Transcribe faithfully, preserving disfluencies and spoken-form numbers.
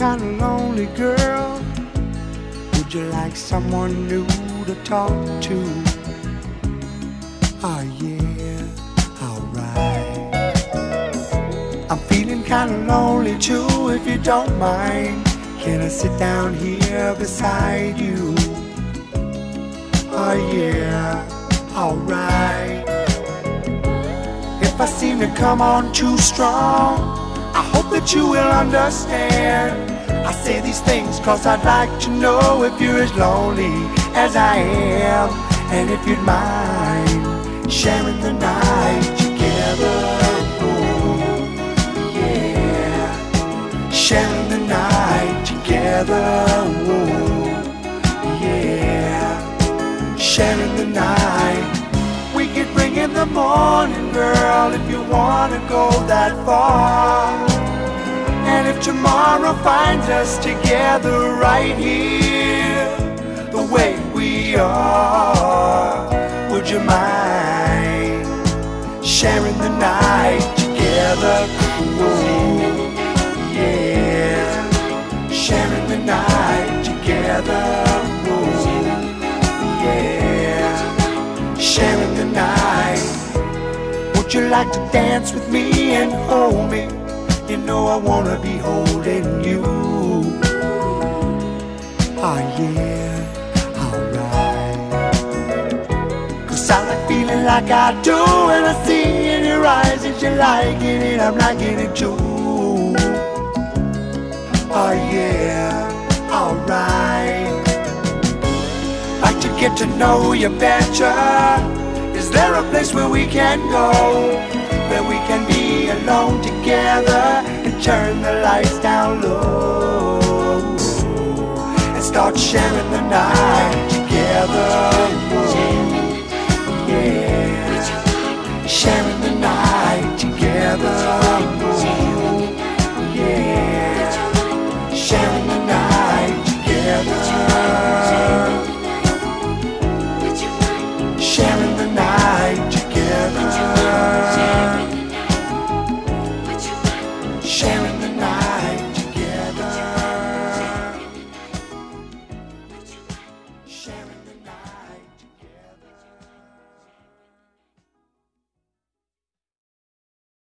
kinda lonely, girl? Would you like someone new to talk to? Oh yeah, alright. I'm feeling kinda lonely too, if you don't mind. Can I sit down here beside you? Oh yeah, alright. If I seem to come on too strong, I hope that you will understand. I say these things cause I'd like to know if you're as lonely as I am, and if you'd mind sharing the night together. Oh, yeah, sharing the night together. Oh, yeah, sharing the night. We could bring in the morning, girl, if you wanna go that far. And if tomorrow finds us together right here, the way we are, would you mind sharing the night together? Ooh, yeah, sharing the night together. Ooh, yeah, sharing the night. Would you like to dance with me and hold me? You know I wanna be holding you. Oh yeah, alright. Cause I like feeling like I do, and I see in your eyes that you're liking it, I'm liking it too. Oh yeah, alright. Like to get to know you better. Is there a place where we can go, where we can be alone together and turn the lights down low and start sharing the night together? Oh, yeah, sharing the night together.